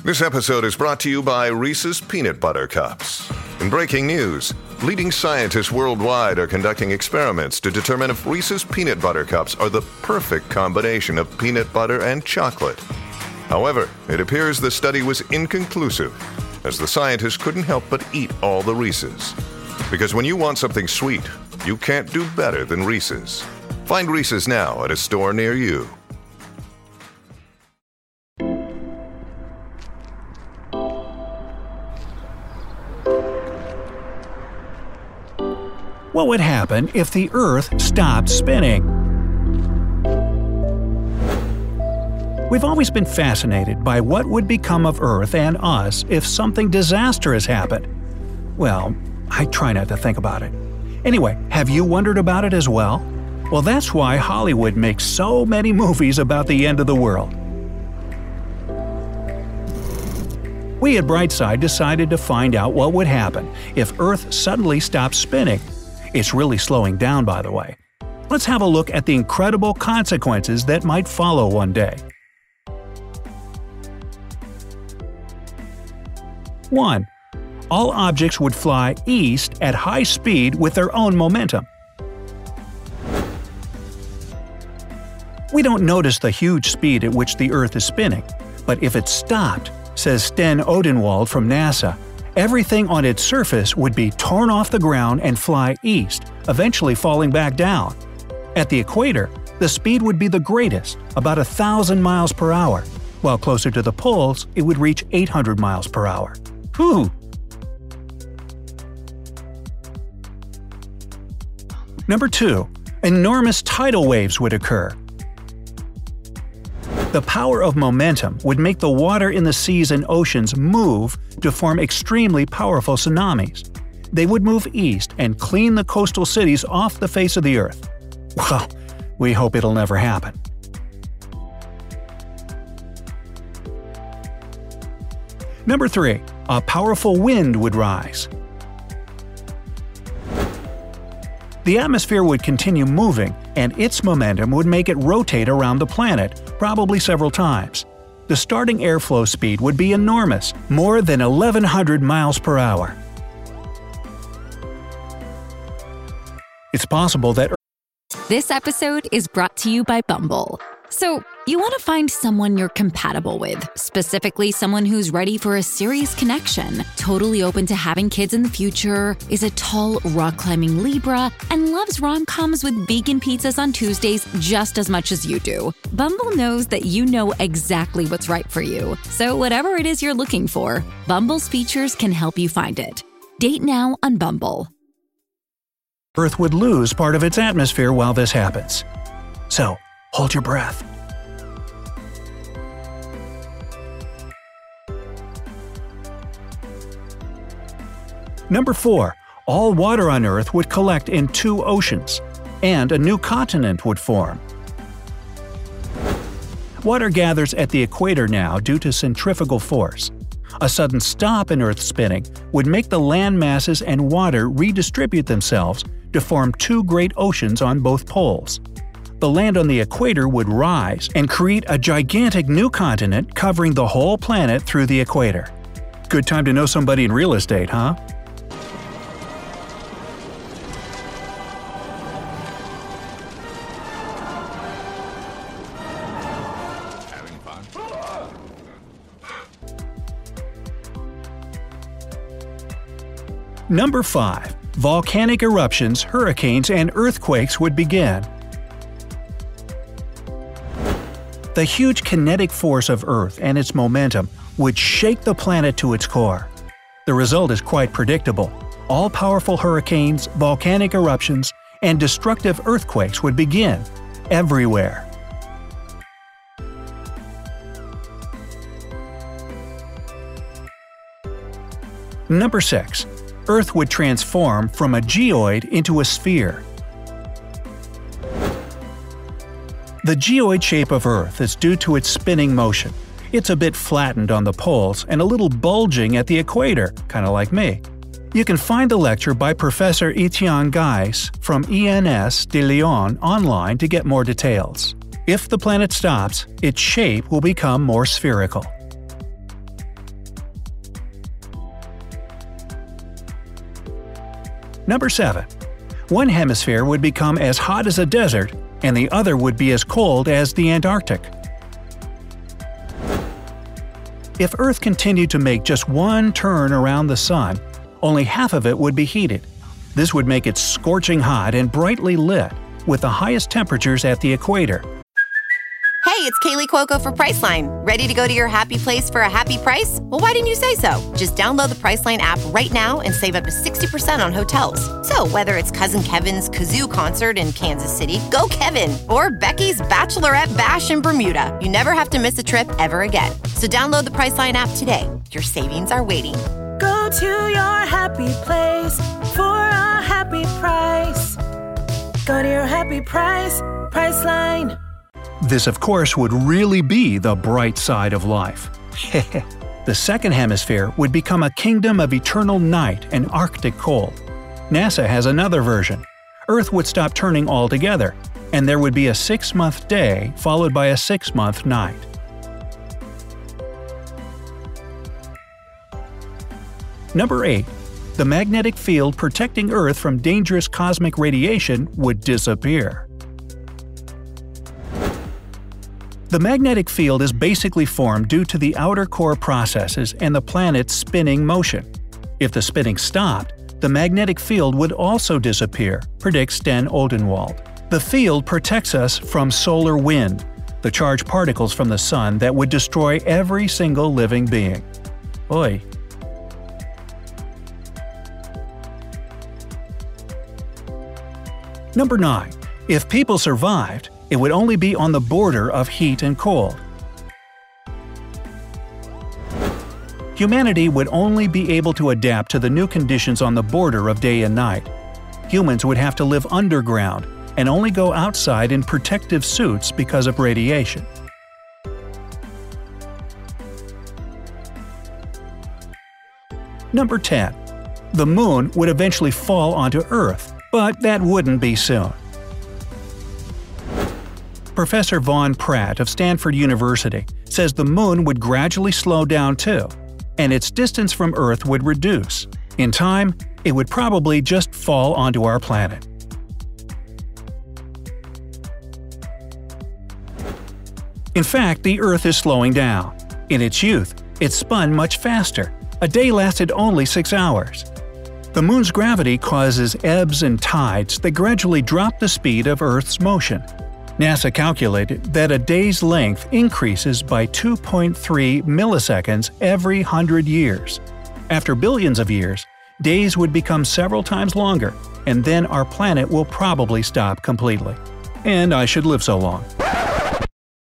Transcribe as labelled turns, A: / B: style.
A: This episode is brought to you by Reese's Peanut Butter Cups. In breaking news, leading scientists worldwide are conducting experiments to determine if Reese's Peanut Butter Cups are the perfect combination of peanut butter and chocolate. However, it appears the study was inconclusive, as the scientists couldn't help but eat all the Reese's. Because when you want something sweet, you can't do better than Reese's. Find Reese's now at a store near you.
B: What would happen if the Earth stopped spinning? We've always been fascinated by what would become of Earth and us if something disastrous happened. Well, I try not to think about it. Anyway, have you wondered about it as well? Well, that's why Hollywood makes so many movies about the end of the world. We at Brightside decided to find out what would happen if Earth suddenly stopped spinning. It's really slowing down, by the way. Let's have a look at the incredible consequences that might follow one day. 1. All objects would fly east at high speed with their own momentum. We don't notice the huge speed at which the Earth is spinning, but if it stopped, says Sten Odenwald from NASA, everything on its surface would be torn off the ground and fly east, eventually falling back down. At the equator, the speed would be the greatest, about 1,000 miles per hour, while closer to the poles, it would reach 800 miles per hour. Whew! Number 2. Enormous tidal waves would occur. The power of momentum would make the water in the seas and oceans move to form extremely powerful tsunamis. They would move east and clean the coastal cities off the face of the Earth. Well, we hope it'll never happen. Number 3. A powerful wind would rise. The atmosphere would continue moving, and its momentum would make it rotate around the planet, probably several times. The starting airflow speed would be enormous, more than 1,100 miles per hour. It's possible that
C: This episode is brought to you by Bumble. So, you want to find someone you're compatible with, specifically someone who's ready for a serious connection, totally open to having kids in the future, is a tall, rock-climbing Libra, and loves rom-coms with vegan pizzas on Tuesdays just as much as you do. Bumble knows that you know exactly what's right for you. So whatever it is you're looking for, Bumble's features can help you find it. Date now on Bumble.
B: Earth would lose part of its atmosphere while this happens. So, hold your breath. Number 4. All water on Earth would collect in 2 oceans, and a new continent would form. Water gathers at the equator now due to centrifugal force. A sudden stop in Earth's spinning would make the land masses and water redistribute themselves to form 2 great oceans on both poles. The land on the equator would rise and create a gigantic new continent covering the whole planet through the equator. Good time to know somebody in real estate, huh? Number 5. Volcanic eruptions, hurricanes, and earthquakes would begin. The huge kinetic force of Earth and its momentum would shake the planet to its core. The result is quite predictable. All-powerful hurricanes, volcanic eruptions, and destructive earthquakes would begin everywhere. Number 6. Earth would transform from a geoid into a sphere. The geoid shape of Earth is due to its spinning motion. It's a bit flattened on the poles and a little bulging at the equator, kind of like me. You can find the lecture by Professor Etienne Gais from ENS de Lyon online to get more details. If the planet stops, its shape will become more spherical. Number 7. One hemisphere would become as hot as a desert, and the other would be as cold as the Antarctic. If Earth continued to make just one turn around the Sun, only half of it would be heated. This would make it scorching hot and brightly lit, with the highest temperatures at the equator.
D: Hey, it's Kaylee Cuoco for Priceline. Ready to go to your happy place for a happy price? Well, why didn't you say so? Just download the Priceline app right now and save up to 60% on hotels. So whether it's Cousin Kevin's Kazoo Concert in Kansas City, go Kevin, or Becky's Bachelorette Bash in Bermuda, you never have to miss a trip ever again. So download the Priceline app today. Your savings are waiting.
E: Go to your happy place for a happy price. Go to your happy price, Priceline.
B: This, of course, would really be the bright side of life. The second hemisphere would become a kingdom of eternal night and Arctic cold. NASA has another version. Earth would stop turning altogether, and there would be a 6-month day followed by a 6-month night. Number 8. The magnetic field protecting Earth from dangerous cosmic radiation would disappear. The magnetic field is basically formed due to the outer core processes and the planet's spinning motion. If the spinning stopped, the magnetic field would also disappear, predicts Sten Odenwald. The field protects us from solar wind, the charged particles from the sun that would destroy every single living being. Oy. Number 9. If people survived, it would only be on the border of heat and cold. Humanity would only be able to adapt to the new conditions on the border of day and night. Humans would have to live underground and only go outside in protective suits because of radiation. Number 10. The Moon would eventually fall onto Earth, but that wouldn't be soon. Professor Von Pratt of Stanford University says the Moon would gradually slow down too, and its distance from Earth would reduce. In time, it would probably just fall onto our planet. In fact, the Earth is slowing down. In its youth, it spun much faster. A day lasted only 6 hours. The Moon's gravity causes ebbs and tides that gradually drop the speed of Earth's motion. NASA calculated that a day's length increases by 2.3 milliseconds every 100 years. After billions of years, days would become several times longer, and then our planet will probably stop completely. And I should live so long.